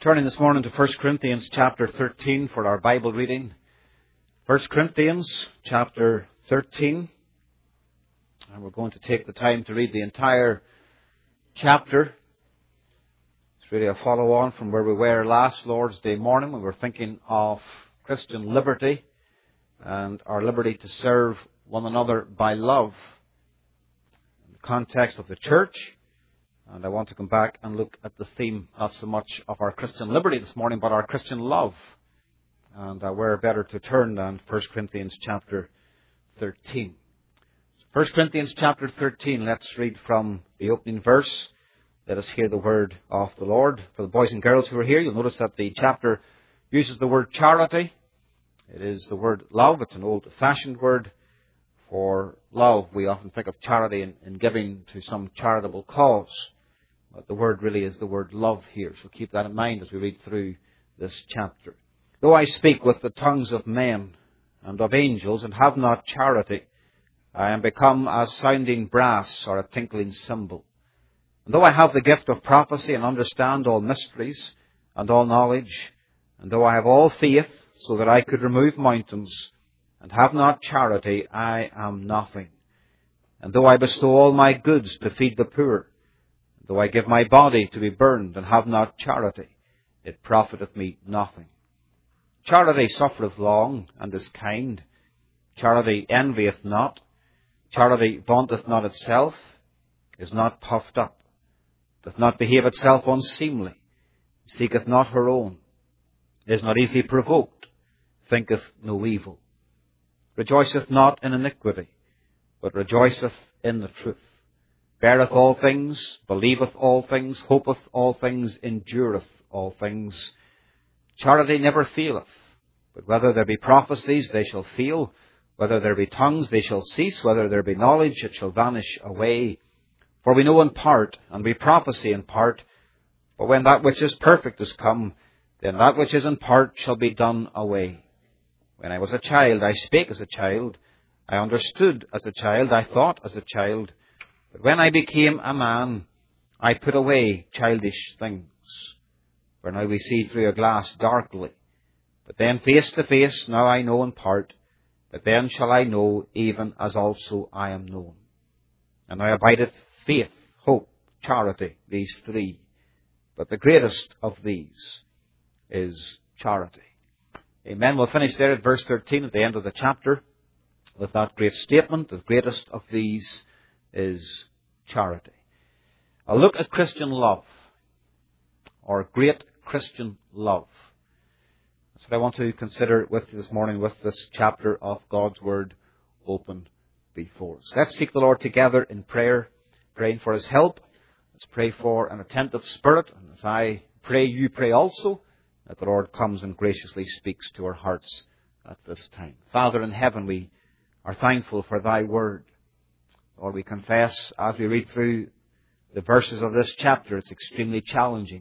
Turning this morning to 1 Corinthians chapter 13 for our Bible reading. 1 Corinthians chapter 13. And we're going to take the time to read the entire chapter. It's really a follow-on from where we were last Lord's Day morning when we were thinking of Christian liberty and our liberty to serve one another by love in the context of the church. And I want to come back and look at the theme, not so much of our Christian liberty this morning, but our Christian love. And where better to turn than 1 Corinthians chapter 13. 1 Corinthians chapter 13, let's read from the opening verse. Let us hear the word of the Lord. For the boys and girls who are here, you'll notice that the chapter uses the word charity. It is the word love. It's an old-fashioned word for love. We often think of charity in giving to some charitable cause. But the word really is the word love here. So keep that in mind as we read through this chapter. Though I speak with the tongues of men and of angels and have not charity, I am become as sounding brass or a tinkling cymbal. And though I have the gift of prophecy and understand all mysteries and all knowledge, and though I have all faith so that I could remove mountains and have not charity, I am nothing. And though I bestow all my goods to feed the poor, though I give my body to be burned and have not charity, it profiteth me nothing. Charity suffereth long and is kind. Charity envieth not. Charity vaunteth not itself, is not puffed up, doth not behave itself unseemly, seeketh not her own, is not easily provoked, thinketh no evil, rejoiceth not in iniquity, but rejoiceth in the truth. Beareth all things, believeth all things, hopeth all things, endureth all things. Charity never faileth, but whether there be prophecies, they shall fail. Whether there be tongues, they shall cease. Whether there be knowledge, it shall vanish away. For we know in part, and we prophesy in part. But when that which is perfect is come, then that which is in part shall be done away. When I was a child, I spake as a child. I understood as a child. I thought as a child. But when I became a man, I put away childish things. For now we see through a glass darkly. But then face to face, now I know in part. But then shall I know, even as also I am known. And now abideth faith, hope, charity, these three. But the greatest of these is charity. Amen. We'll finish there at verse 13 at the end of the chapter with that great statement. The greatest of these is charity. A look at Christian love, or great Christian love. That's what I want to consider with you this morning with this chapter of God's Word open before us. Let's seek the Lord together in prayer, praying for His help. Let's pray for an attentive spirit. And as I pray, you pray also, that the Lord comes and graciously speaks to our hearts at this time. Father in heaven, we are thankful for Thy Word. Lord, we confess as we read through the verses of this chapter, it's extremely challenging.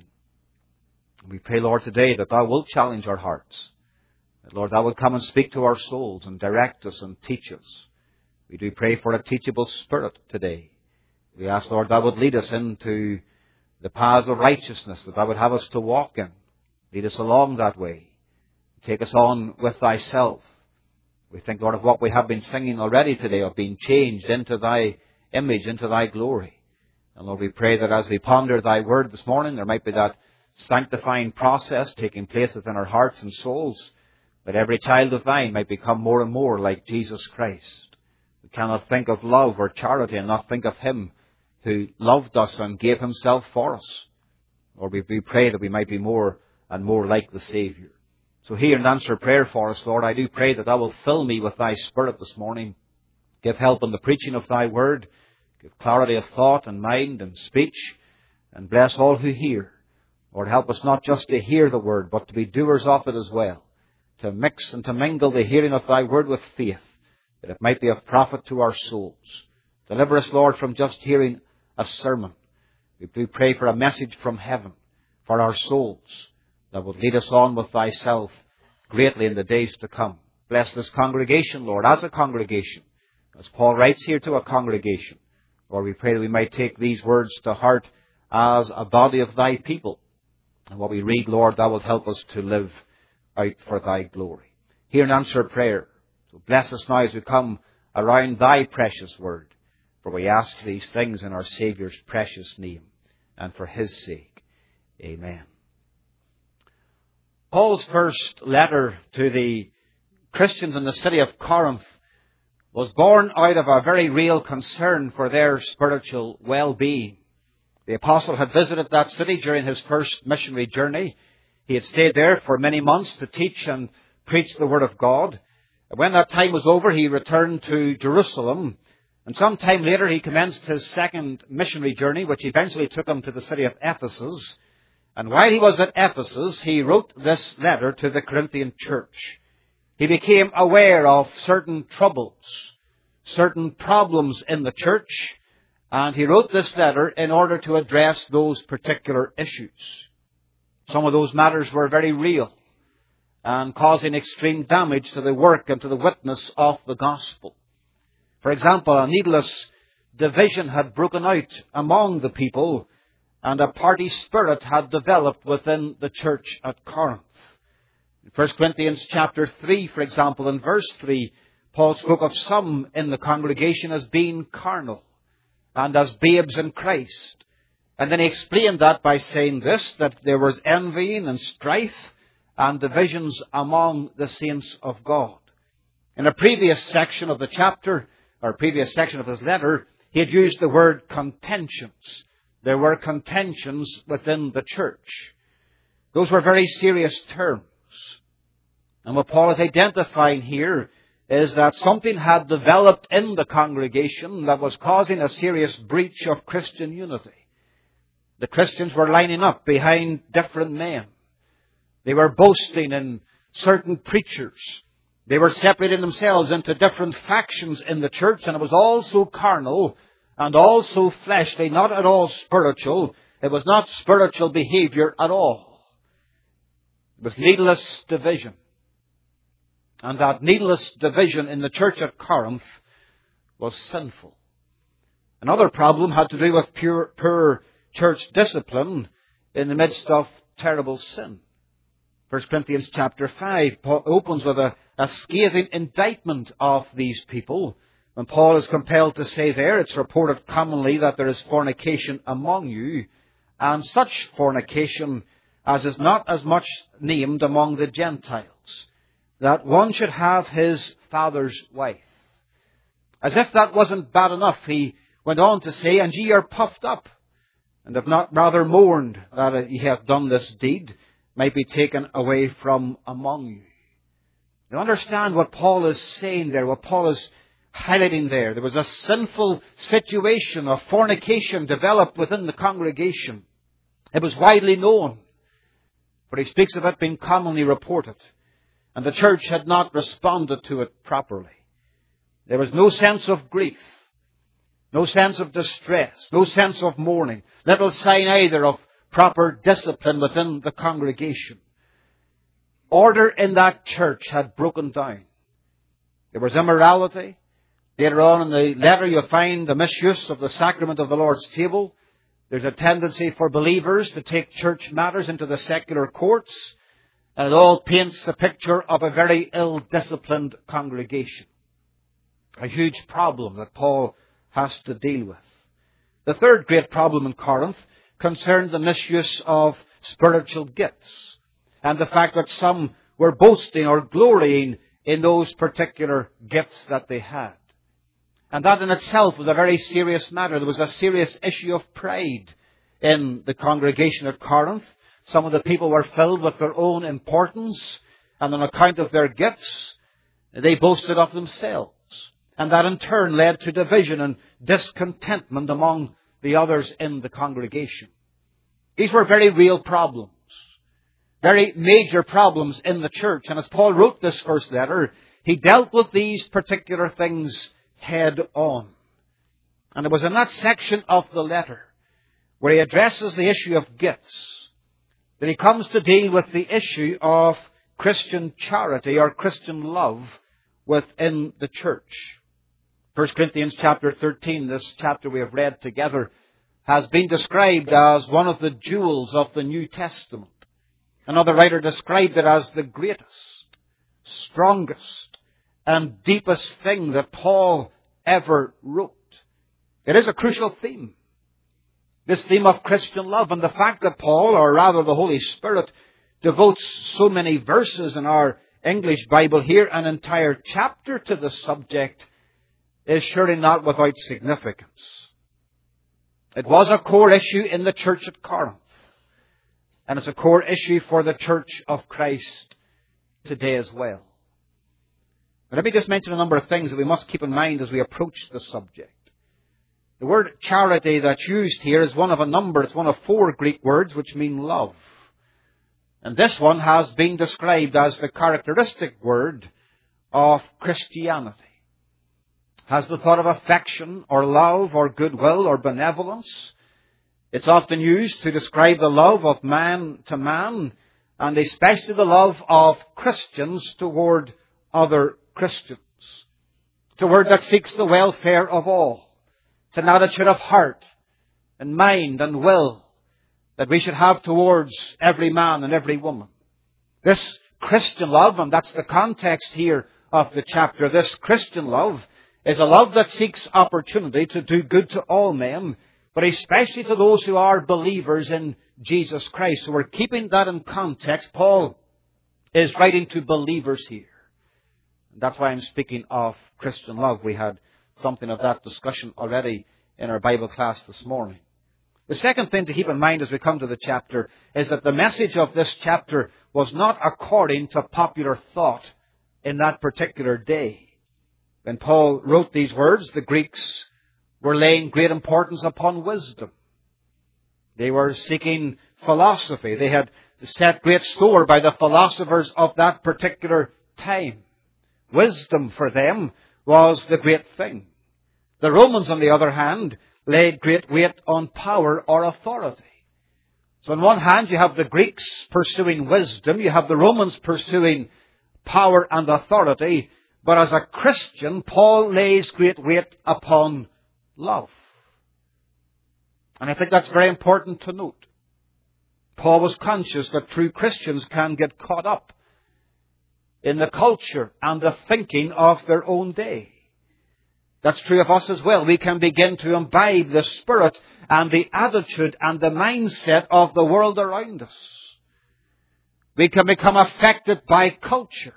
We pray, Lord, today that Thou wilt challenge our hearts. That, Lord, Thou wilt come and speak to our souls and direct us and teach us. We do pray for a teachable spirit today. We ask, Lord, Thou would lead us into the paths of righteousness that Thou would have us to walk in. Lead us along that way. Take us on with Thyself. We think, Lord, of what we have been singing already today, of being changed into Thy image, into Thy glory. And Lord, we pray that as we ponder Thy Word this morning, there might be that sanctifying process taking place within our hearts and souls, that every child of Thine might become more and more like Jesus Christ. We cannot think of love or charity and not think of Him who loved us and gave Himself for us. Lord, we pray that we might be more and more like the Saviour. So hear and answer prayer for us, Lord. I do pray that Thou wilt fill me with Thy Spirit this morning. Give help in the preaching of Thy Word. Give clarity of thought and mind and speech. And bless all who hear. Lord, help us not just to hear the Word, but to be doers of it as well. To mix and to mingle the hearing of Thy Word with faith, that it might be of profit to our souls. Deliver us, Lord, from just hearing a sermon. We do pray for a message from heaven for our souls, that would lead us on with Thyself greatly in the days to come. Bless this congregation, Lord, as a congregation. As Paul writes here to a congregation, Lord, we pray that we might take these words to heart as a body of Thy people. And what we read, Lord, Thou wilt help us to live out for Thy glory. Hear and answer prayer. So bless us now as we come around Thy precious word. For we ask these things in our Saviour's precious name and for His sake. Amen. Paul's first letter to the Christians in the city of Corinth was born out of a very real concern for their spiritual well-being. The apostle had visited that city during his first missionary journey. He had stayed there for many months to teach and preach the Word of God. When that time was over, he returned to Jerusalem. And some time later, he commenced his second missionary journey, which eventually took him to the city of Ephesus. And while he was at Ephesus, he wrote this letter to the Corinthian church. He became aware of certain troubles, certain problems in the church, and he wrote this letter in order to address those particular issues. Some of those matters were very real and causing extreme damage to the work and to the witness of the gospel. For example, a needless division had broken out among the people, and a party spirit had developed within the church at Corinth. In 1 Corinthians chapter 3, for example, in verse 3, Paul spoke of some in the congregation as being carnal and as babes in Christ. And then he explained that by saying this, that there was envying and strife and divisions among the saints of God. In a previous section of the chapter, or previous section of his letter, he had used the word contentions. There were contentions within the church. Those were very serious terms. And what Paul is identifying here is that something had developed in the congregation that was causing a serious breach of Christian unity. The Christians were lining up behind different men. They were boasting in certain preachers. They were separating themselves into different factions in the church, and it was all so carnal and all so fleshly, not at all spiritual. It was not spiritual behavior at all. It was needless division. And that needless division in the church at Corinth was sinful. Another problem had to do with poor church discipline in the midst of terrible sin. 1 Corinthians chapter 5 Paul opens with a scathing indictment of these people. When Paul is compelled to say there, it's reported commonly that there is fornication among you, and such fornication as is not as much named among the Gentiles, that one should have his father's wife. As if that wasn't bad enough, he went on to say, and ye are puffed up, and have not rather mourned that ye have done this deed, might be taken away from among you. You understand what Paul is saying there, what Paul is highlighting there. There was a sinful situation of fornication developed within the congregation. It was widely known, but he speaks of it being commonly reported. And the church had not responded to it properly. There was no sense of grief, no sense of distress, no sense of mourning, little sign either of proper discipline within the congregation. Order in that church had broken down. There was immorality. Later on in the letter you'll find the misuse of the sacrament of the Lord's table. There's a tendency for believers to take church matters into the secular courts. And it all paints a picture of a very ill-disciplined congregation. A huge problem that Paul has to deal with. The third great problem in Corinth concerned the misuse of spiritual gifts, and the fact that some were boasting or glorying in those particular gifts that they had. And that in itself was a very serious matter. There was a serious issue of pride in the congregation at Corinth. Some of the people were filled with their own importance, and on account of their gifts, they boasted of themselves. And that in turn led to division and discontentment among the others in the congregation. These were very real problems, very major problems in the church. And as Paul wrote this first letter, he dealt with these particular things head on. And it was in that section of the letter where he addresses the issue of gifts that he comes to deal with the issue of Christian charity or Christian love within the church. 1 Corinthians chapter 13, this chapter we have read together, has been described as one of the jewels of the New Testament. Another writer described it as the greatest, strongest, and deepest thing that Paul ever wrote. It is a crucial theme. This theme of Christian love, and the fact that Paul, or rather the Holy Spirit, devotes so many verses in our English Bible here, an entire chapter to the subject, is surely not without significance. It was a core issue in the church at Corinth, and it's a core issue for the church of Christ today as well. But let me just mention a number of things that we must keep in mind as we approach the subject. The word charity that's used here is one of a number. It's one of 4 Greek words which mean love. And this one has been described as the characteristic word of Christianity. It has the thought of affection or love or goodwill or benevolence. It's often used to describe the love of man to man, and especially the love of Christians toward other Christians. It's a word that seeks the welfare of all. It's an attitude of heart and mind and will that we should have towards every man and every woman. This Christian love, and that's the context here of the chapter, this Christian love is a love that seeks opportunity to do good to all men, but especially to those who are believers in Jesus Christ. So we're keeping that in context. Paul is writing to believers here. That's why I'm speaking of Christian love. We had something of that discussion already in our Bible class this morning. The second thing to keep in mind as we come to the chapter is that the message of this chapter was not according to popular thought in that particular day. When Paul wrote these words, the Greeks were laying great importance upon wisdom. They were seeking philosophy. They had set great store by the philosophers of that particular time. Wisdom for them was the great thing. The Romans, on the other hand, laid great weight on power or authority. So on one hand, you have the Greeks pursuing wisdom. You have the Romans pursuing power and authority. But as a Christian, Paul lays great weight upon love. And I think that's very important to note. Paul was conscious that true Christians can get caught up in the culture and the thinking of their own day. That's true of us as well. We can begin to imbibe the spirit and the attitude and the mindset of the world around us. We can become affected by culture.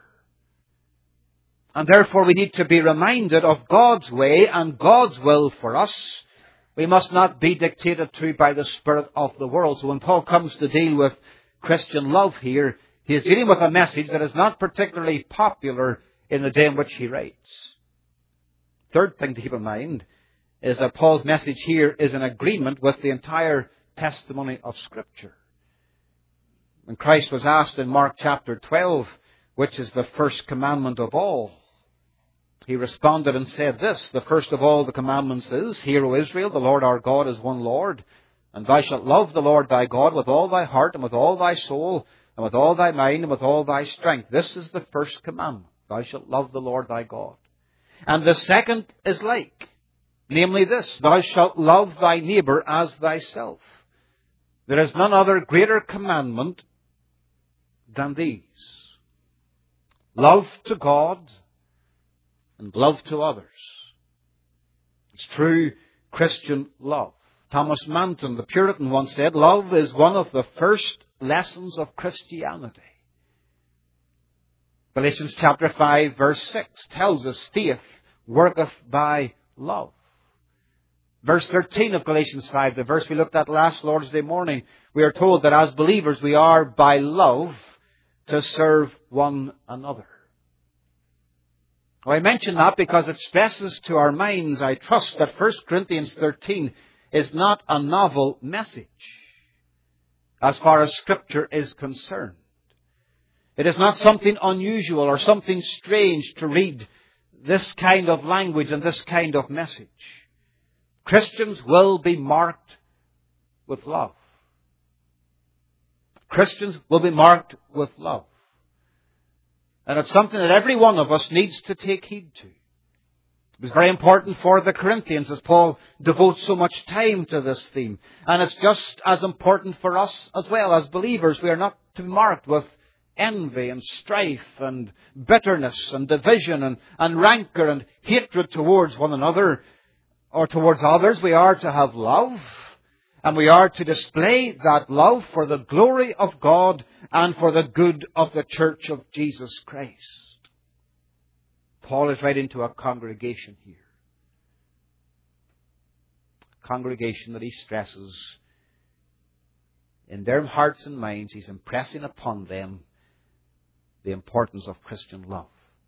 And therefore we need to be reminded of God's way and God's will for us. We must not be dictated to by the spirit of the world. So when Paul comes to deal with Christian love here, he is dealing with a message that is not particularly popular in the day in which he writes. Third thing to keep in mind is that Paul's message here is in agreement with the entire testimony of Scripture. When Christ was asked in Mark chapter 12, which is the first commandment of all, he responded and said this: the first of all the commandments is, Hear, O Israel, the Lord our God is one Lord, and thou shalt love the Lord thy God with all thy heart and with all thy soul and with all thy mind and with all thy strength. This is the first commandment. Thou shalt love the Lord thy God. And the second is like, namely this: thou shalt love thy neighbour as thyself. There is none other greater commandment than these: love to God and love to others. It's true Christian love. Thomas Manton, the Puritan, once said, love is one of the first lessons of Christianity. Galatians chapter 5 verse 6 tells us faith worketh by love. Verse 13 of Galatians 5, the verse we looked at last Lord's Day morning, we are told that as believers we are by love to serve one another. Well, I mention that because it stresses to our minds, I trust, that 1 Corinthians 13 is not a novel message as far as Scripture is concerned. It is not something unusual or something strange to read this kind of language and this kind of message. Christians will be marked with love. Christians will be marked with love. And it's something that every one of us needs to take heed to. It was very important for the Corinthians as Paul devotes so much time to this theme. And it's just as important for us as well as believers. We are not to be marked with envy and strife and bitterness and division and rancor and hatred towards one another or towards others. We are to have love, and we are to display that love for the glory of God and for the good of the church of Jesus Christ. Paul is writing to a congregation here. A congregation that he stresses in their hearts and minds, he's impressing upon them the importance of Christian love.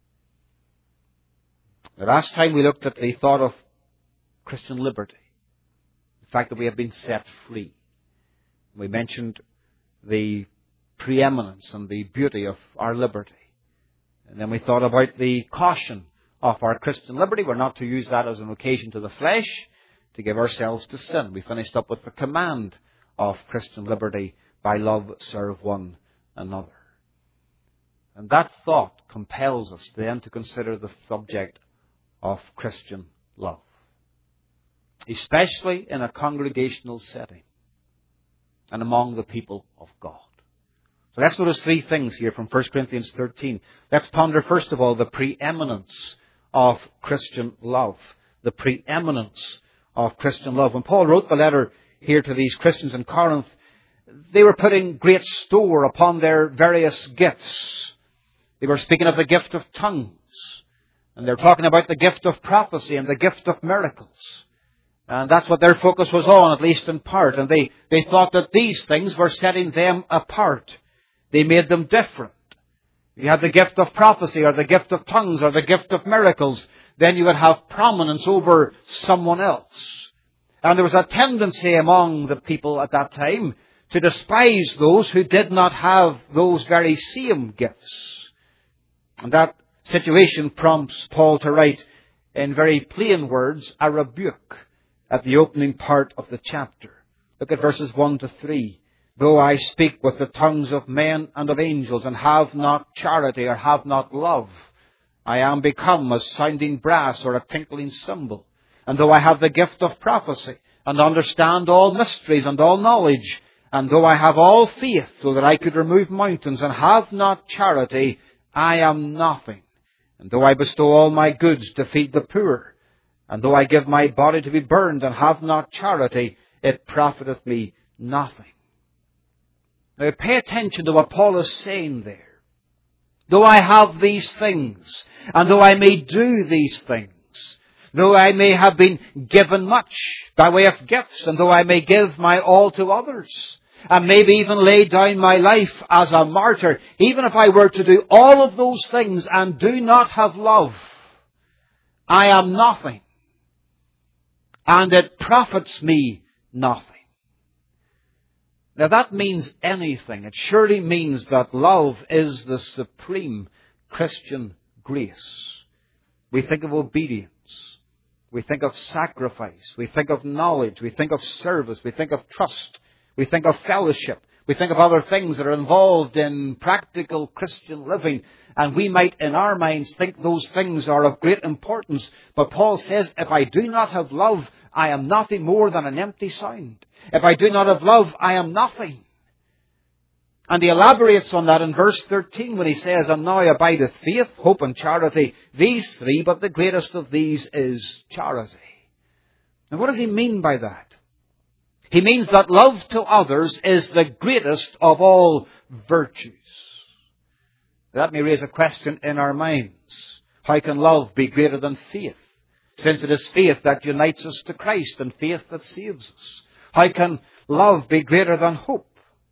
The last time we looked at the thought of Christian liberty, the fact that we have been set free. We mentioned the preeminence and the beauty of our liberty. And then we thought about the caution of our Christian liberty. We're not to use that as an occasion to the flesh, to give ourselves to sin. We finished up with the command of Christian liberty: by love serve one another. And that thought compels us then to consider the subject of Christian love, especially in a congregational setting and among the people of God. So let's notice three things here from 1 Corinthians 13. Let's ponder, first of all, the preeminence of Christian love. The preeminence of Christian love. When Paul wrote the letter here to these Christians in Corinth, they were putting great store upon their various gifts. They were speaking of the gift of tongues, and they're talking about the gift of prophecy and the gift of miracles. And that's what their focus was on, at least in part. And they thought that these things were setting them apart. They made them different. If you had the gift of prophecy or the gift of tongues or the gift of miracles, then you would have prominence over someone else. And there was a tendency among the people at that time to despise those who did not have those very same gifts. And that situation prompts Paul to write in very plain words a rebuke at the opening part of the chapter. Look at verses 1 to 3. Though I speak with the tongues of men and of angels and have not charity or have not love, I am become as sounding brass or a tinkling cymbal. And though I have the gift of prophecy and understand all mysteries and all knowledge, and though I have all faith so that I could remove mountains and have not charity, I am nothing. And though I bestow all my goods to feed the poor, and though I give my body to be burned and have not charity, it profiteth me nothing. Now pay attention to what Paul is saying there. Though I have these things, and though I may do these things, though I may have been given much by way of gifts, and though I may give my all to others, and maybe even lay down my life as a martyr, even if I were to do all of those things and do not have love, I am nothing, and it profits me nothing. Now that means anything. It surely means that love is the supreme Christian grace. We think of obedience. We think of sacrifice. We think of knowledge. We think of service. We think of trust. We think of fellowship. We think of other things that are involved in practical Christian living. And we might, in our minds, think those things are of great importance. But Paul says, if I do not have love, I am nothing more than an empty sound. If I do not have love, I am nothing. And he elaborates on that in verse 13 when he says, and now abideth faith, hope, and charity, these three, but the greatest of these is charity. Now what does he mean by that? He means that love to others is the greatest of all virtues. That may raise a question in our minds. How can love be greater than faith? Since it is faith that unites us to Christ and faith that saves us. How can love be greater than hope?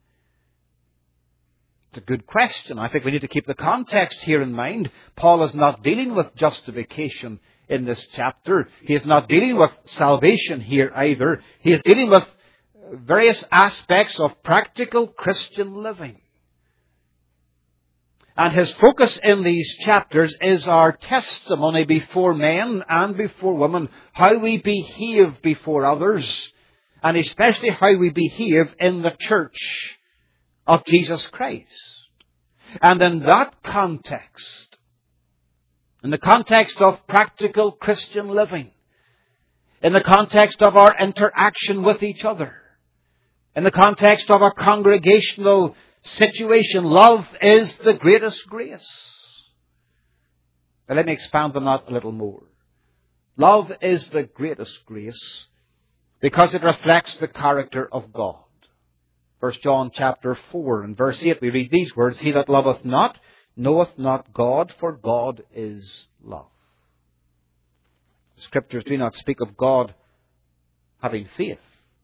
It's a good question. I think we need to keep the context here in mind. Paul is not dealing with justification in this chapter. He is not dealing with salvation here either. He is dealing with various aspects of practical Christian living. And his focus in these chapters is our testimony before men and before women, how we behave before others, and especially how we behave in the church of Jesus Christ. And in that context, in the context of practical Christian living, in the context of our interaction with each other, in the context of a congregational situation. Love is the greatest grace. Now let me expand on that a little more. Love is the greatest grace because it reflects the character of God. 1 John chapter 4 and verse 8, we read these words, "He that loveth not knoweth not God, for God is love." The Scriptures do not speak of God having faith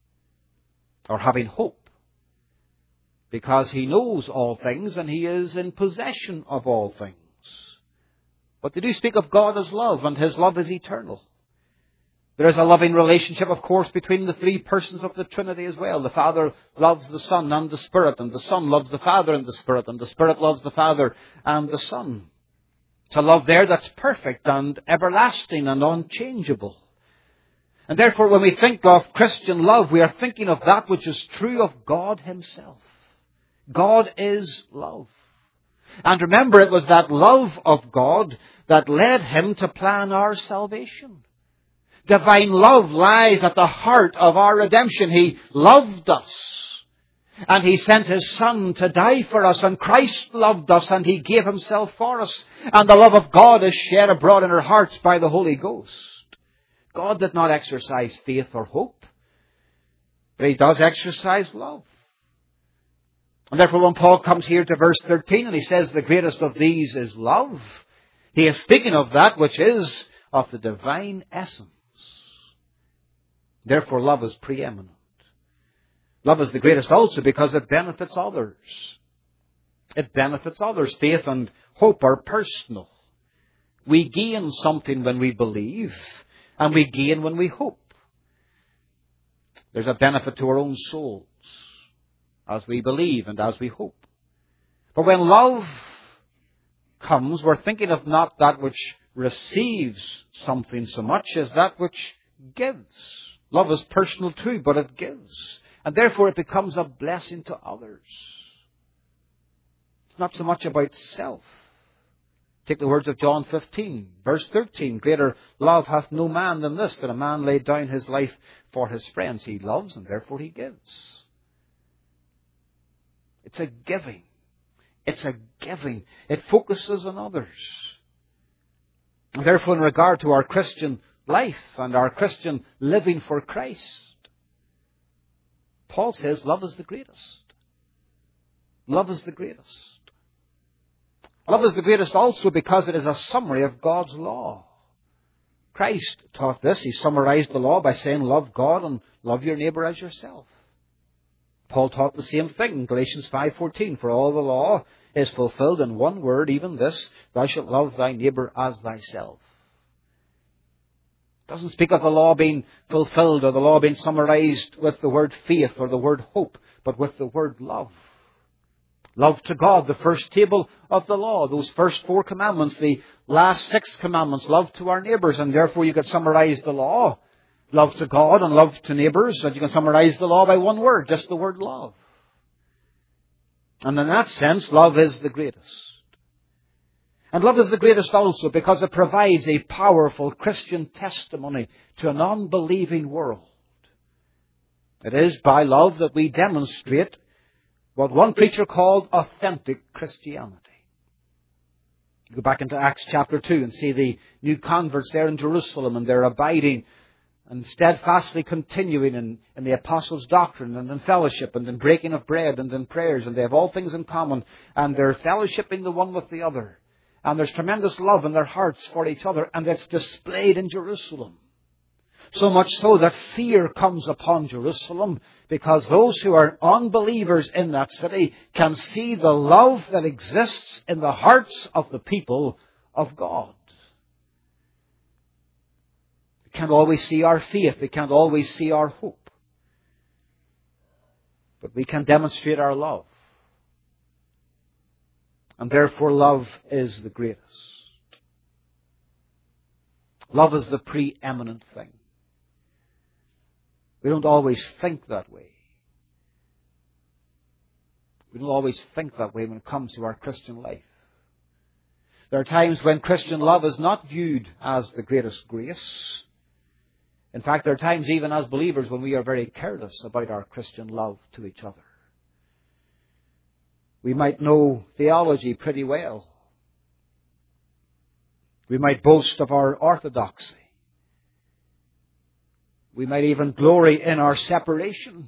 or having hope, because He knows all things and He is in possession of all things. But they do speak of God as love, and His love is eternal. There is a loving relationship, of course, between the three persons of the Trinity as well. The Father loves the Son and the Spirit, and the Son loves the Father and the Spirit, and the Spirit loves the Father and the Son. It's a love there that's perfect and everlasting and unchangeable. And therefore, when we think of Christian love, we are thinking of that which is true of God Himself. God is love. And remember, it was that love of God that led Him to plan our salvation. Divine love lies at the heart of our redemption. He loved us, and He sent His Son to die for us, and Christ loved us, and He gave Himself for us. And the love of God is shed abroad in our hearts by the Holy Ghost. God did not exercise faith or hope, but He does exercise love. And therefore, when Paul comes here to verse 13 and he says the greatest of these is love, he is speaking of that which is of the divine essence. Therefore, love is preeminent. Love is the greatest also because it benefits others. It benefits others. Faith and hope are personal. We gain something when we believe, and we gain when we hope. There's a benefit to our own souls as we believe and as we hope. But when love comes, we're thinking of not that which receives something so much as that which gives. Love is personal too, but it gives. And therefore it becomes a blessing to others. It's not so much about self. Take the words of John 15, verse 13. "Greater love hath no man than this, that a man lay down his life for his friends." He loves and therefore he gives. It's a giving. It's a giving. It focuses on others. And therefore, in regard to our Christian life and our Christian living for Christ, Paul says love is the greatest. Love is the greatest. Love is the greatest also because it is a summary of God's law. Christ taught this. He summarized the law by saying, love God and love your neighbor as yourself. Paul taught the same thing in Galatians 5:14. "For all the law is fulfilled in one word, even this, thou shalt love thy neighbor as thyself." It doesn't speak of the law being fulfilled or the law being summarized with the word faith or the word hope, but with the word love. Love to God, the first table of the law, those first 4 commandments, the last 6 commandments, love to our neighbors, and therefore you could summarize the law, love to God and love to neighbors, and you can summarize the law by one word, just the word love. And in that sense, love is the greatest. And love is the greatest also because it provides a powerful Christian testimony to an unbelieving world. It is by love that we demonstrate what one preacher called authentic Christianity. You go back into Acts chapter 2 and see the new converts there in Jerusalem, and they're abiding and steadfastly continuing in the apostles' doctrine and in fellowship and in breaking of bread and in prayers, and they have all things in common, and they're fellowshipping the one with the other. And there's tremendous love in their hearts for each other, and it's displayed in Jerusalem. So much so that fear comes upon Jerusalem, because those who are unbelievers in that city can see the love that exists in the hearts of the people of God. They can't always see our faith. They can't always see our hope. But we can demonstrate our love. And therefore love is the greatest. Love is the preeminent thing. We don't always think that way. We don't always think that way when it comes to our Christian life. There are times when Christian love is not viewed as the greatest grace. In fact, there are times even as believers when we are very careless about our Christian love to each other. We might know theology pretty well. We might boast of our orthodoxy. We might even glory in our separation.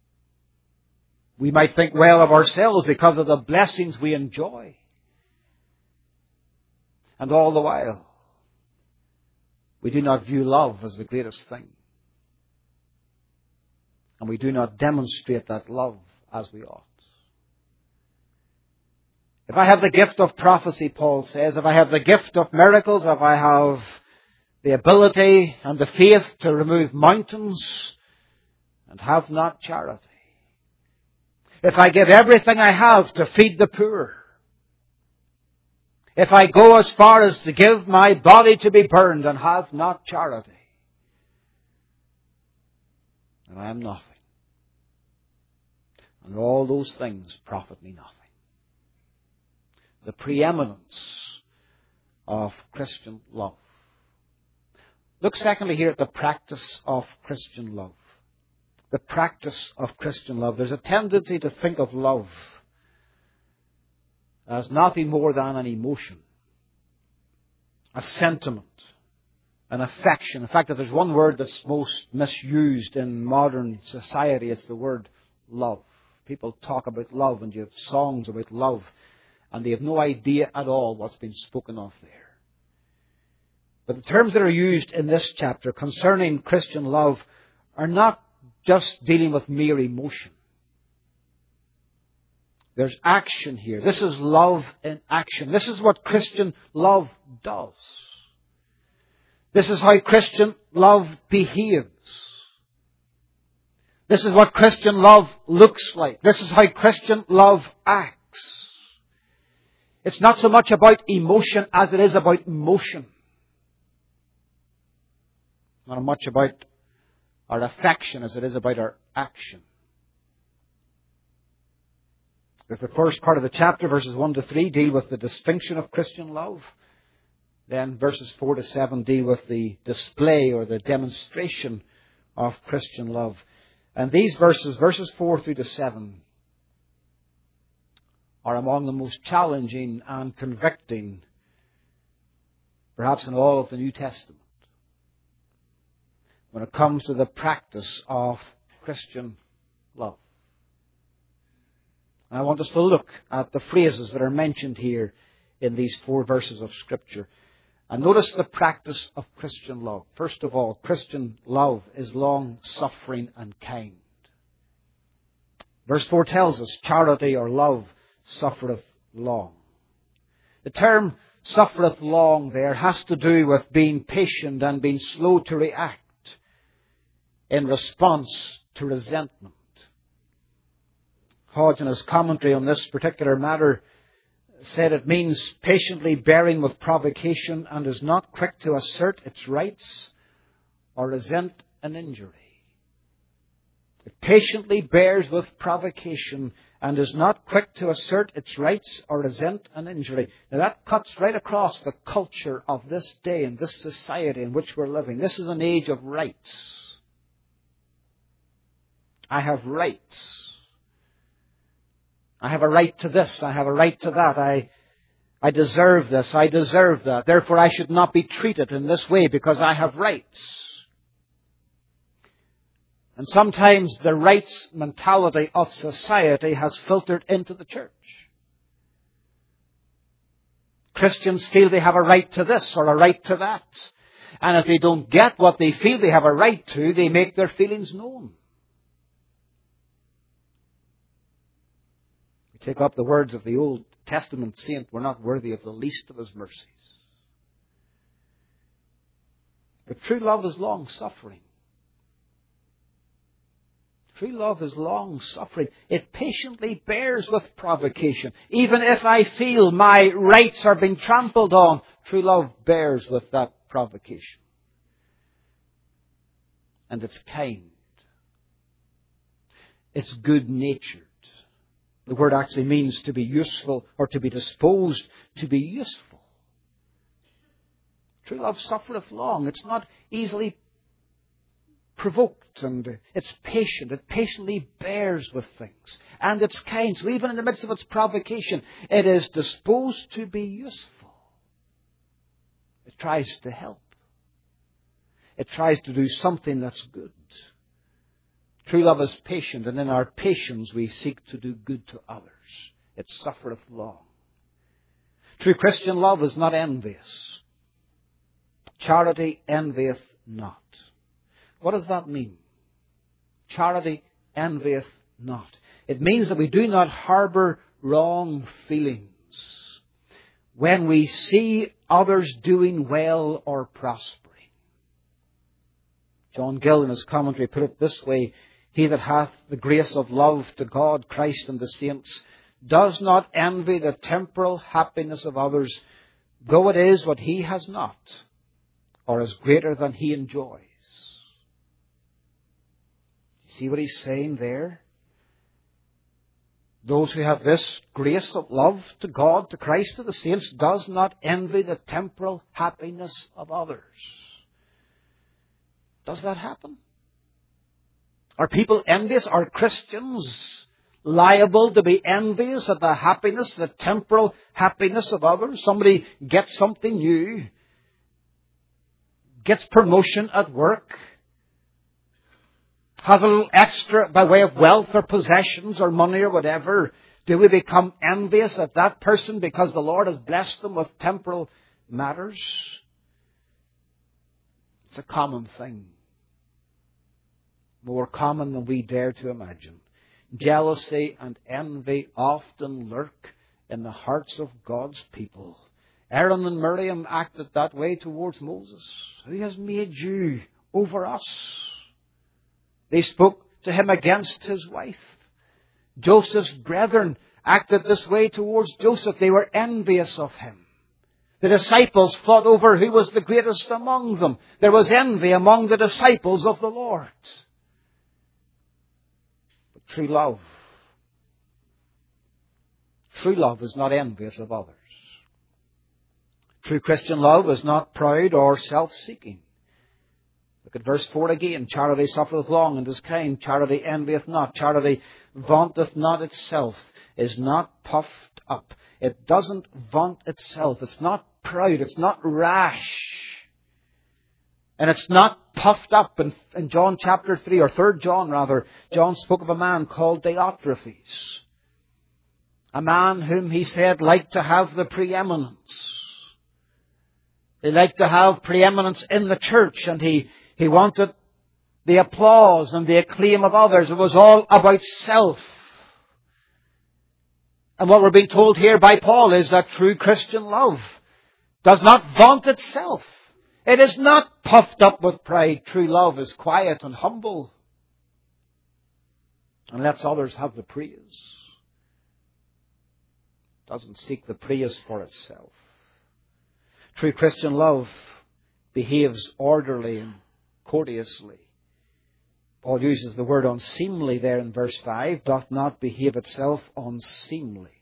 We might think well of ourselves because of the blessings we enjoy. And all the while, we do not view love as the greatest thing. And we do not demonstrate that love as we ought. If I have the gift of prophecy, Paul says, if I have the gift of miracles, if I have the ability and the faith to remove mountains and have not charity, if I give everything I have to feed the poor, if I go as far as to give my body to be burned and have not charity, then I am nothing. And all those things profit me nothing. The preeminence of Christian love. Look secondly here at the practice of Christian love. The practice of Christian love. There's a tendency to think of love as nothing more than an emotion, a sentiment, an affection. In fact, if there's one word that's most misused in modern society, it's the word love. People talk about love and you have songs about love and they have no idea at all what's been spoken of there. But the terms that are used in this chapter concerning Christian love are not just dealing with mere emotion. There's action here. This is love in action. This is what Christian love does. This is how Christian love behaves. This is what Christian love looks like. This is how Christian love acts. It's not so much about emotion as it is about motion. Not much about our affection as it is about our action. If the first part of the chapter, verses 1 to 3, deal with the distinction of Christian love, then verses 4 to 7 deal with the display or the demonstration of Christian love. And these verses 4 through to 7, are among the most challenging and convicting, perhaps in all of the New Testament, when it comes to the practice of Christian love. And I want us to look at the phrases that are mentioned here in these 4 verses of Scripture. And notice the practice of Christian love. First of all, Christian love is long-suffering and kind. Verse 4 tells us, charity or love suffereth long. The term suffereth long there has to do with being patient and being slow to react in response to resentment. Hodge, in his commentary on this particular matter, said it means patiently bearing with provocation and is not quick to assert its rights or resent an injury. It patiently bears with provocation and is not quick to assert its rights or resent an injury. Now that cuts right across the culture of this day and this society in which we're living. This is an age of rights. I have rights. I have a right to this. I have a right to that. I deserve this. I deserve that. Therefore, I should not be treated in this way because I have rights. And sometimes the rights mentality of society has filtered into the church. Christians feel they have a right to this or a right to that. And if they don't get what they feel they have a right to, they make their feelings known. We take up the words of the Old Testament saint, we're not worthy of the least of His mercies. But true love is long-suffering. True love is long-suffering. It patiently bears with provocation. Even if I feel my rights are being trampled on, true love bears with that provocation. And it's kind. It's good-natured. The word actually means to be useful or to be disposed to be useful. True love suffereth long. It's not easily provoked and it's patient. It patiently bears with things. And it's kind. So even in the midst of its provocation, it is disposed to be useful. It tries to help. It tries to do something that's good. True love is patient, and in our patience we seek to do good to others. It suffereth long. True Christian love is not envious. Charity envieth not. What does that mean? Charity envieth not. It means that we do not harbour wrong feelings when we see others doing well or prospering. John Gill in his commentary put it this way: he that hath the grace of love to God, Christ, and the saints does not envy the temporal happiness of others, though it is what he has not, or is greater than he enjoys. See what he's saying there? Those who have this grace of love to God, to Christ, to the saints, does not envy the temporal happiness of others. Does that happen? Are people envious? Are Christians liable to be envious of the happiness, the temporal happiness of others? Somebody gets something new, gets promotion at work, has a little extra by way of wealth or possessions or money or whatever. Do we become envious at that person because the Lord has blessed them with temporal matters? It's a common thing. More common than we dare to imagine. Jealousy and envy often lurk in the hearts of God's people. Aaron and Miriam acted that way towards Moses. Who has made you over us? They spoke to him against his wife. Joseph's brethren acted this way towards Joseph. They were envious of him. The disciples fought over who was the greatest among them. There was envy among the disciples of the Lord. But true love is not envious of others. True Christian love is not proud or self-seeking. Look at verse 4 again. Charity suffereth long and is kind. Charity envieth not. Charity vaunteth not itself, is not puffed up. It doesn't vaunt itself. It's not proud. It's not rash. And it's not puffed up. In John chapter 3, or 3 John rather, John spoke of a man called Diotrephes. A man whom he said liked to have the preeminence. He liked to have preeminence in the church, and he wanted the applause and the acclaim of others. It was all about self. And what we're being told here by Paul is that true Christian love does not vaunt itself. It is not puffed up with pride. True love is quiet and humble and lets others have the praise. It doesn't seek the praise for itself. True Christian love behaves orderly and courteously. Paul uses the word unseemly there in verse 5. Doth not behave itself unseemly.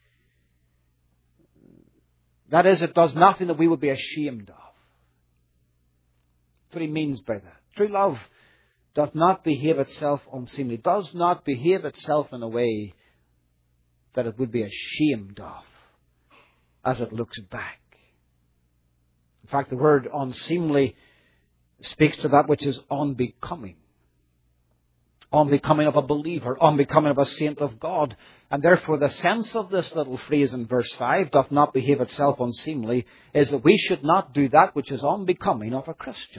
That is, it does nothing that we would be ashamed of. That's what he means by that. True love doth not behave itself unseemly. Does not behave itself in a way that it would be ashamed of as it looks back. In fact, the word unseemly speaks to that which is unbecoming. Unbecoming of a believer, unbecoming of a saint of God. And therefore the sense of this little phrase in verse 5, doth not behave itself unseemly, is that we should not do that which is unbecoming of a Christian.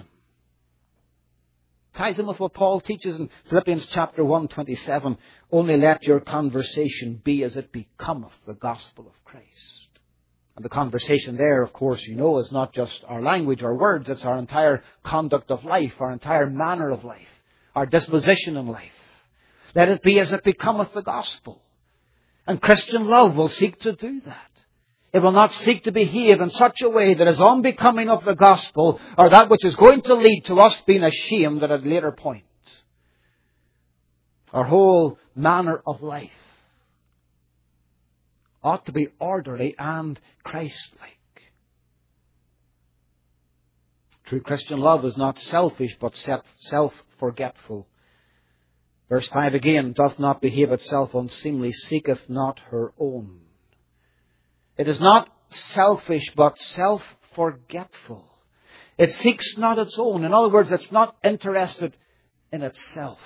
Ties in with what Paul teaches in Philippians chapter 1:27. Only let your conversation be as it becometh the gospel of Christ. And the conversation there, of course, you know, is not just our language or words. It's our entire conduct of life, our entire manner of life, our disposition in life. Let it be as it becometh the gospel. And Christian love will seek to do that. It will not seek to behave in such a way that is unbecoming of the gospel, or that which is going to lead to us being ashamed at a later point. Our whole manner of life ought to be orderly and Christ-like. True Christian love is not selfish, but self self-forgetful. Verse 5 again, doth not behave itself unseemly, seeketh not her own. It is not selfish, but self-forgetful. It seeks not its own. In other words, it's not interested in itself.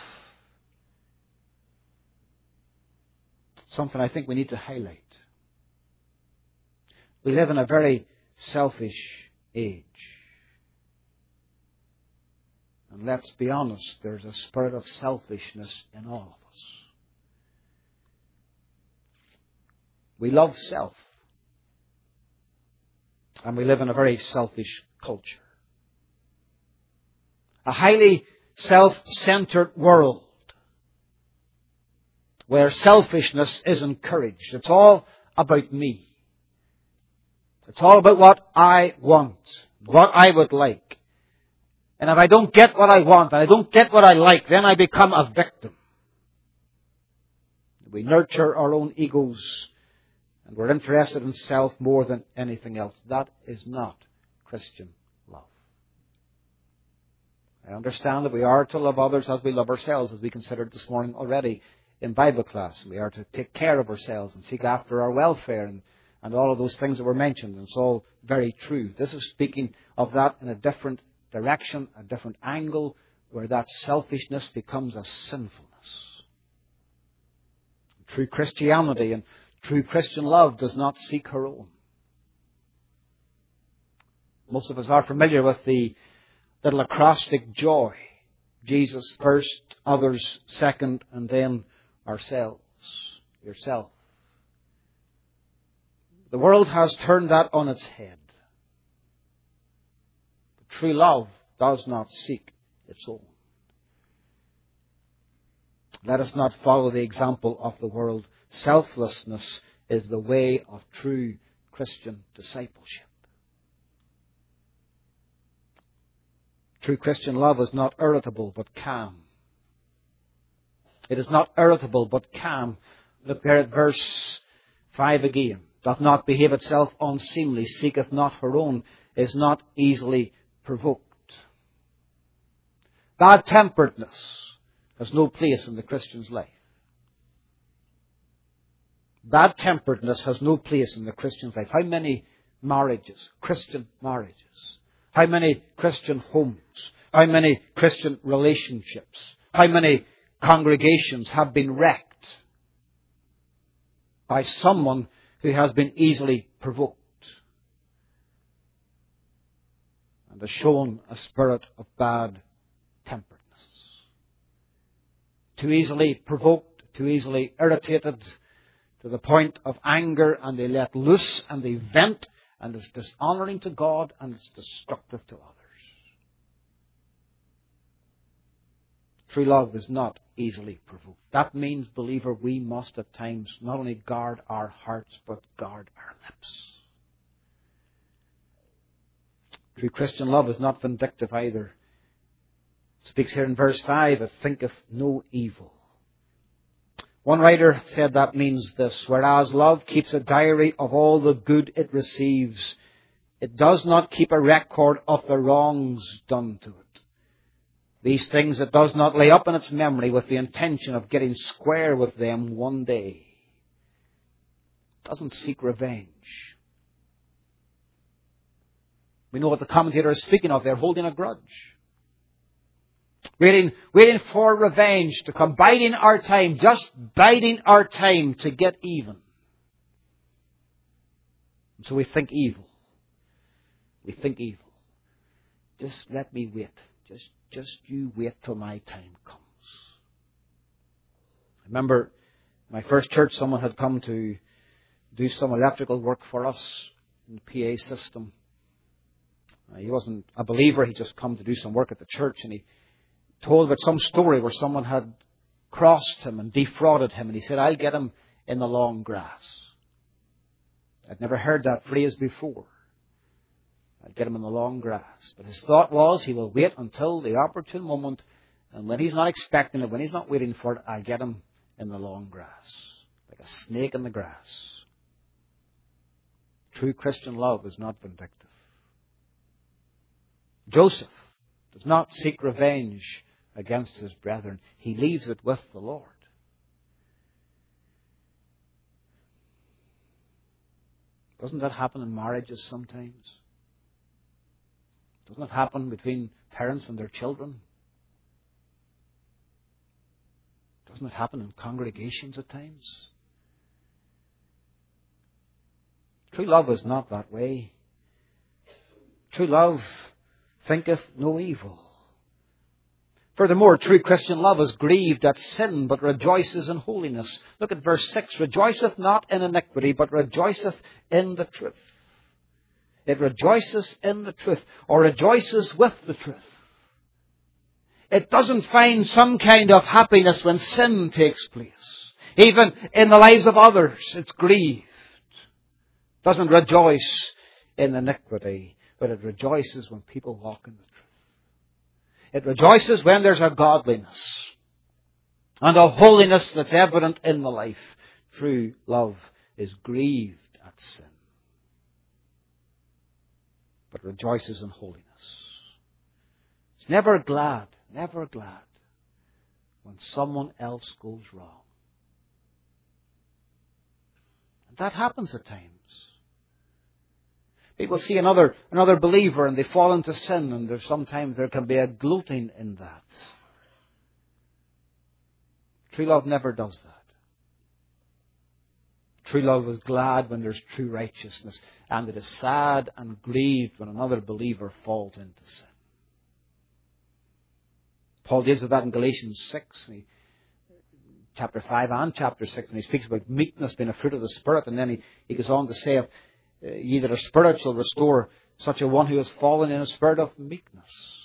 Something I think we need to highlight. We live in a very selfish age. And let's be honest, there's a spirit of selfishness in all of us. We love self. And we live in a very selfish culture. A highly self-centered world where selfishness is encouraged. It's all about me. It's all about what I want, what I would like. And if I don't get what I want, and I don't get what I like, then I become a victim. We nurture our own egos, and we're interested in self more than anything else. That is not Christian love. I understand that we are to love others as we love ourselves, as we considered this morning already in Bible class. We are to take care of ourselves and seek after our welfare and all of those things that were mentioned. And it's all very true. This is speaking of that in a different direction, a different angle, where that selfishness becomes a sinfulness. True Christianity and true Christian love does not seek her own. Most of us are familiar with the little acrostic joy. Jesus first, others second, and then ourselves. Yourself. The world has turned that on its head. True love does not seek its own. Let us not follow the example of the world. Selflessness is the way of true Christian discipleship. True Christian love is not irritable but calm. It is not irritable but calm. Look there at verse 5 again. Doth not behave itself unseemly, seeketh not her own, is not easily provoked. Bad-temperedness has no place in the Christian's life. Bad-temperedness has no place in the Christian's life. How many marriages, Christian marriages, how many Christian homes, how many Christian relationships, how many congregations have been wrecked by someone who has been easily provoked and has shown a spirit of bad temperedness. Too easily provoked, too easily irritated to the point of anger, and they let loose and they vent, and it's dishonouring to God and it's destructive to others. True love is not easily provoked. That means, believer, we must at times not only guard our hearts, but guard our lips. True Christian love is not vindictive either. It speaks here in verse 5, it thinketh no evil. One writer said that means this: whereas love keeps a diary of all the good it receives, it does not keep a record of the wrongs done to it. These things it does not lay up in its memory with the intention of getting square with them one day. It doesn't seek revenge. We know what the commentator is speaking of. They're holding a grudge. Waiting for revenge to come, biding our time, just biding our time to get even. And so we think evil. We think evil. Just let me wait. Just you wait till my time comes. I remember my first church, someone had come to do some electrical work for us in the PA system. He wasn't a believer. He just come to do some work at the church, and he told about some story where someone had crossed him and defrauded him, and he said, I'll get him in the long grass. I'd never heard that phrase before. I'd get him in the long grass. But his thought was, he will wait until the opportune moment, and when he's not expecting it, when he's not waiting for it, I'll get him in the long grass, like a snake in the grass. True Christian love is not vindictive. Joseph does not seek revenge against his brethren, he leaves it with the Lord. Doesn't that happen in marriages sometimes? Doesn't it happen between parents and their children? Doesn't it happen in congregations at times? True love is not that way. True love thinketh no evil. Furthermore, true Christian love is grieved at sin, but rejoices in holiness. Look at verse 6. Rejoiceth not in iniquity, but rejoiceth in the truth. It rejoices in the truth, or rejoices with the truth. It doesn't find some kind of happiness when sin takes place. Even in the lives of others, it's grieved. It doesn't rejoice in iniquity, but it rejoices when people walk in the truth. It rejoices when there's a godliness and a holiness that's evident in the life. True love is grieved at sin, but rejoices in holiness. It's never glad when someone else goes wrong. And that happens at times. People see another believer and they fall into sin, and sometimes there can be a gloating in that. True love never does that. True love is glad when there's true righteousness, and it is sad and grieved when another believer falls into sin. Paul deals with that in Galatians 6, chapter 5 and chapter 6, and he speaks about meekness being a fruit of the Spirit, and then he goes on to say, ye that are spiritual, restore such a one who has fallen in a spirit of meekness,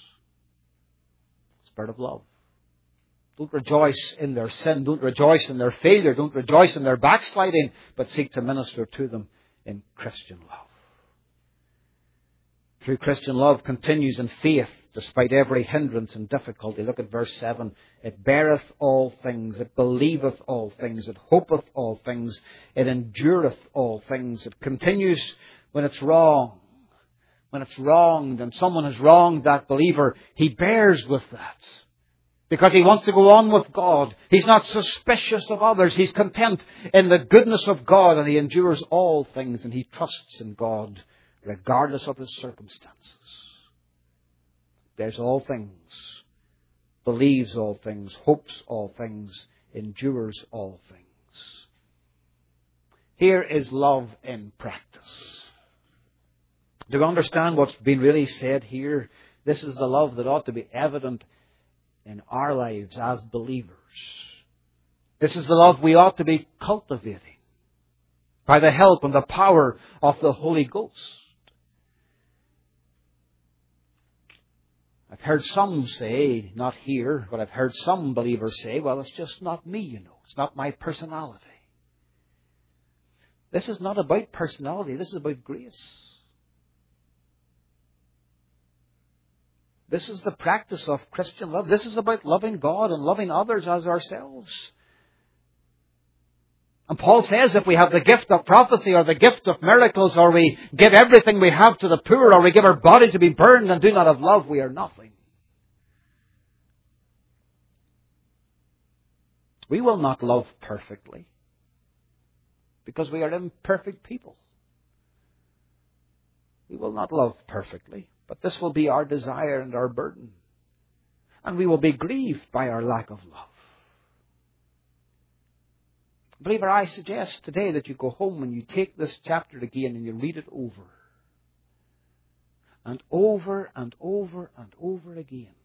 spirit of love. Don't rejoice in their sin, don't rejoice in their failure, don't rejoice in their backsliding, but seek to minister to them in Christian love. True Christian love continues in faith despite every hindrance and difficulty. Look at verse 7. It beareth all things, it believeth all things, it hopeth all things, it endureth all things. It continues when it's wrong. When it's wronged and someone has wronged that believer, he bears with that. Because he wants to go on with God. He's not suspicious of others. He's content in the goodness of God, and he endures all things, and he trusts in God regardless of his circumstances. Bears all things, believes all things, hopes all things, endures all things. Here is love in practice. Do you understand what's been really said here? This is the love that ought to be evident in our lives as believers. This is the love we ought to be cultivating by the help and the power of the Holy Ghost. I've heard some say, not here, but I've heard some believers say, well, it's just not me, you know. It's not my personality. This is not about personality. This is about grace. This is the practice of Christian love. This is about loving God and loving others as ourselves. And Paul says if we have the gift of prophecy or the gift of miracles, or we give everything we have to the poor, or we give our body to be burned and do not have love, we are nothing. We will not love perfectly because we are imperfect people. We will not love perfectly, but this will be our desire and our burden. And we will be grieved by our lack of love. Believer, I suggest today that you go home and you take this chapter again and you read it over. And over and over and over again.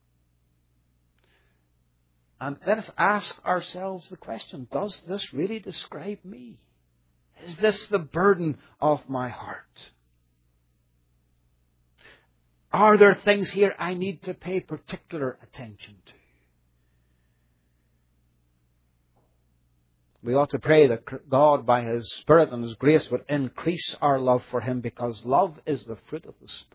And let us ask ourselves the question, does this really describe me? Is this the burden of my heart? Are there things here I need to pay particular attention to? We ought to pray that God, by His Spirit and His grace, would increase our love for Him, because love is the fruit of the Spirit.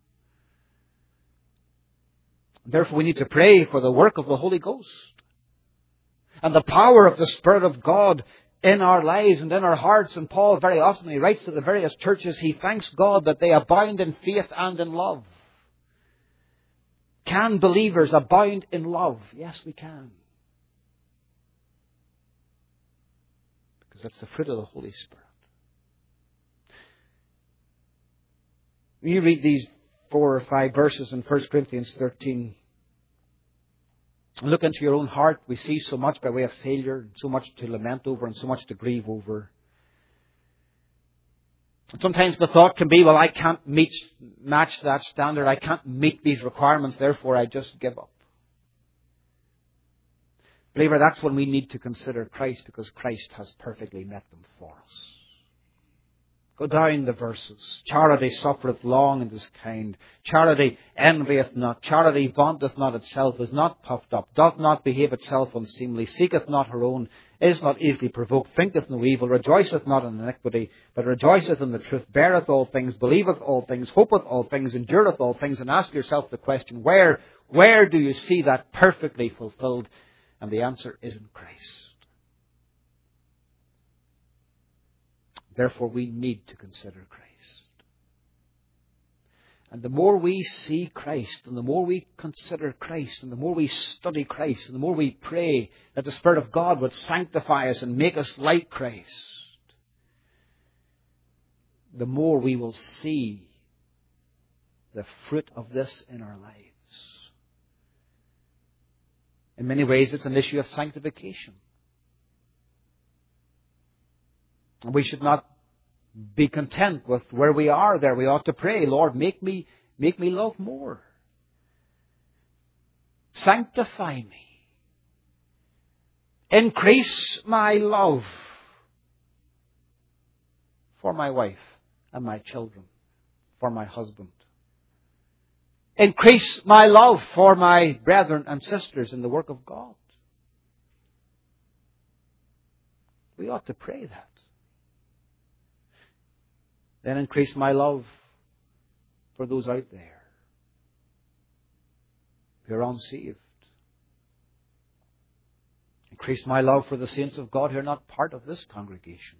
Therefore, we need to pray for the work of the Holy Ghost and the power of the Spirit of God in our lives and in our hearts. And Paul, very often, he writes to the various churches, he thanks God that they abound in faith and in love. Can believers abound in love? Yes, we can. Because that's the fruit of the Holy Spirit. When you read these 4 or 5 verses in 1 Corinthians 13, and look into your own heart, we see so much by way of failure, so much to lament over and so much to grieve over. And sometimes the thought can be, well, I can't match that standard. I can't meet these requirements, therefore I just give up. Believer, that's when we need to consider Christ, because Christ has perfectly met them for us. Go down the verses. Charity suffereth long and is kind. Charity envieth not. Charity vaunteth not itself, is not puffed up, doth not behave itself unseemly, seeketh not her own, is not easily provoked, thinketh no evil, rejoiceth not in iniquity, but rejoiceth in the truth, beareth all things, believeth all things, hopeth all things, endureth all things. And ask yourself the question, where do you see that perfectly fulfilled? And the answer is in Christ. Therefore, we need to consider Christ. And the more we see Christ, and the more we consider Christ, and the more we study Christ, and the more we pray that the Spirit of God would sanctify us and make us like Christ, the more we will see the fruit of this in our lives. In many ways, it's an issue of sanctification. And we should not be content with where we are there. We ought to pray, Lord, make me love more. Sanctify me. Increase my love for my wife and my children, for my husband. Increase my love for my brethren and sisters in the work of God. We ought to pray that. Then increase my love for those out there who are unsaved. Increase my love for the saints of God who are not part of this congregation.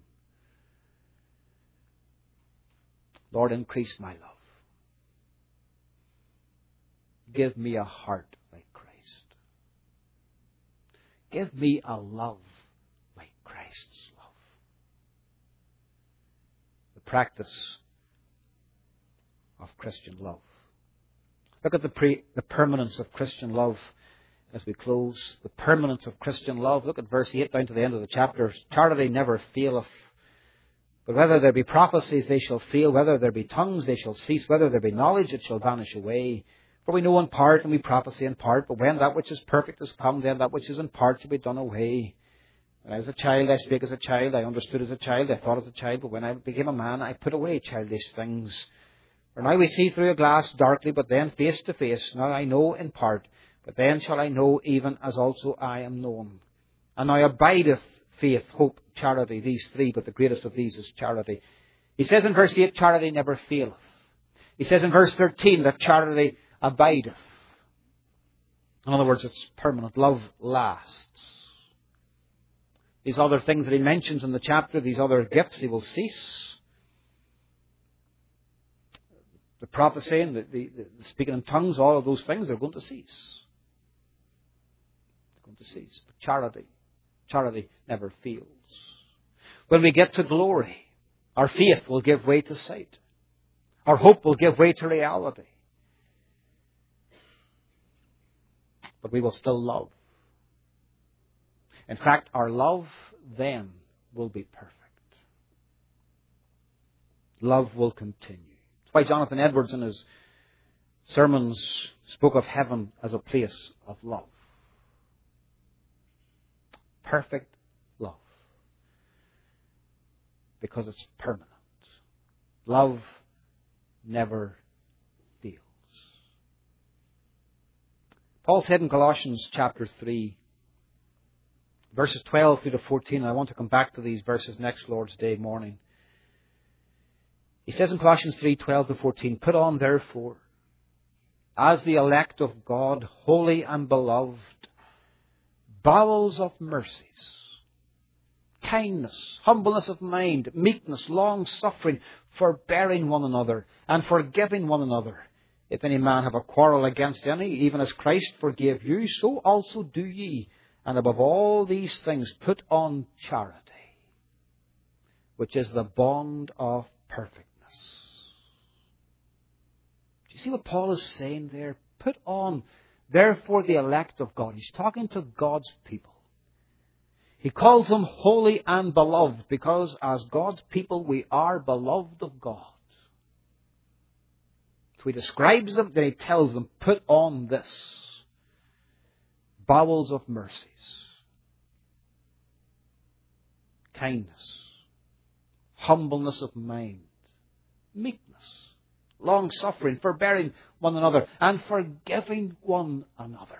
Lord, increase my love. Give me a heart like Christ. Give me a love like Christ's love. The practice of Christian love. Look at the permanence of Christian love as we close. The permanence of Christian love. Look at verse 8 down to the end of the chapter. Charity never faileth. But whether there be prophecies, they shall fail. Whether there be tongues, they shall cease. Whether there be knowledge, it shall vanish away. For we know in part, and we prophesy in part. But when that which is perfect is come, then that which is in part shall be done away. When I was a child, I spake as a child. I understood as a child. I thought as a child. But when I became a man, I put away childish things. For now we see through a glass darkly, but then face to face. Now I know in part, but then shall I know even as also I am known. And now abideth faith, hope, charity, these three, but the greatest of these is charity. He says in verse 8, charity never faileth. He says in verse 13 that charity abideth. In other words, it's permanent. Love lasts. These other things that he mentions in the chapter, these other gifts, they will cease. The prophesying, the speaking in tongues, all of those things, they're going to cease. They're going to cease. But charity never fails. When we get to glory, our faith will give way to sight. Our hope will give way to reality. But we will still love. In fact, our love then will be perfect. Love will continue. That's why Jonathan Edwards in his sermons spoke of heaven as a place of love. Perfect love. Because it's permanent. Love never fails. Paul said in Colossians chapter 3, verses 12 through to 14, and I want to come back to these verses next Lord's Day morning. He says in Colossians 3, 12 to 14, put on therefore, as the elect of God, holy and beloved, bowels of mercies, kindness, humbleness of mind, meekness, long-suffering, forbearing one another, and forgiving one another. If any man have a quarrel against any, even as Christ forgave you, so also do ye. And above all these things put on charity, which is the bond of perfectness. Do you see what Paul is saying there? Put on, therefore, the elect of God. He's talking to God's people. He calls them holy and beloved because as God's people we are beloved of God. So he describes them, then he tells them, put on this. Bowels of mercies, kindness, humbleness of mind, meekness, long-suffering, forbearing one another, and forgiving one another.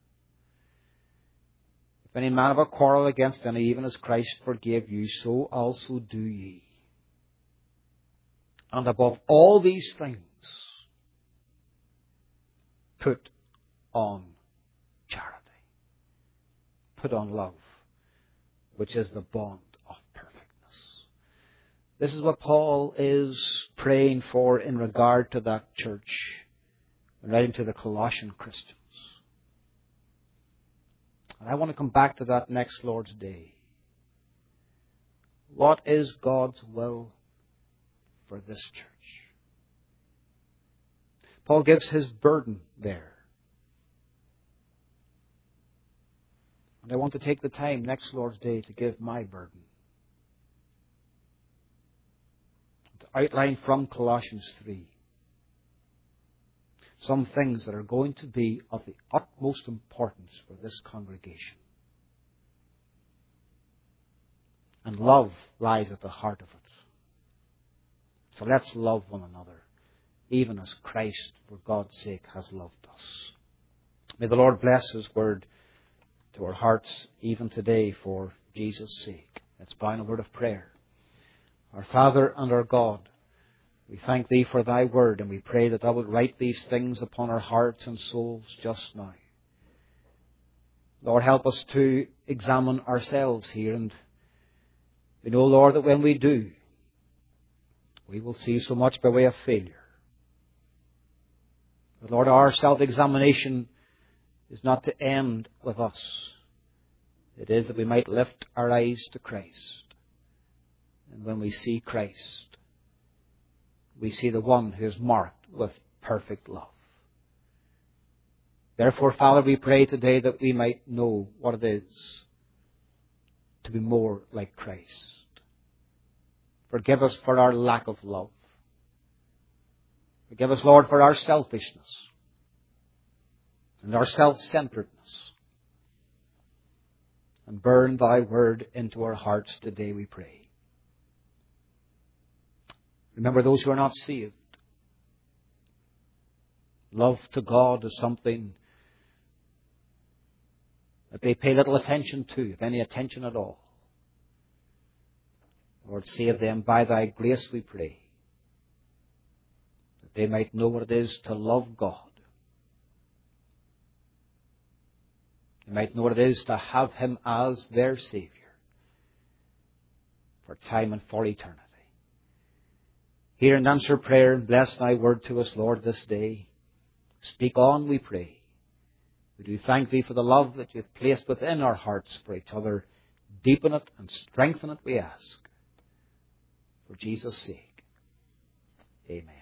If any man have a quarrel against any, even as Christ forgave you, so also do ye. And above all these things, put on charity. Put on love, which is the bond of perfectness. This is what Paul is praying for in regard to that church, writing to the Colossian Christians. And I want to come back to that next Lord's Day. What is God's will for this church? Paul gives his burden there. And I want to take the time next Lord's Day to give my burden. To outline from Colossians 3 some things that are going to be of the utmost importance for this congregation. And love lies at the heart of it. So let's love one another, even as Christ, for God's sake, has loved us. May the Lord bless His word to our hearts even today for Jesus' sake. Let's bow in a word of prayer. Our Father and our God, we thank Thee for Thy word, and we pray that Thou would write these things upon our hearts and souls just now. Lord, help us to examine ourselves here, and we know, Lord, that when we do, we will see so much by way of failure. But Lord, our self-examination is not to end with us. It is that we might lift our eyes to Christ. And when we see Christ, we see the one who is marked with perfect love. Therefore, Father, we pray today that we might know what it is to be more like Christ. Forgive us for our lack of love. Forgive us, Lord, for our selfishness and our self-centeredness. And burn Thy word into our hearts today, we pray. Remember those who are not saved. Love to God is something that they pay little attention to, if any attention at all. Lord, save them by Thy grace, we pray, that they might know what it is to love God. They might know what it is to have Him as their Saviour for time and for eternity. Hear and answer prayer, and bless Thy word to us, Lord, this day. Speak on, we pray. We do thank Thee for the love that You have placed within our hearts for each other. Deepen it and strengthen it, we ask. For Jesus' sake. Amen.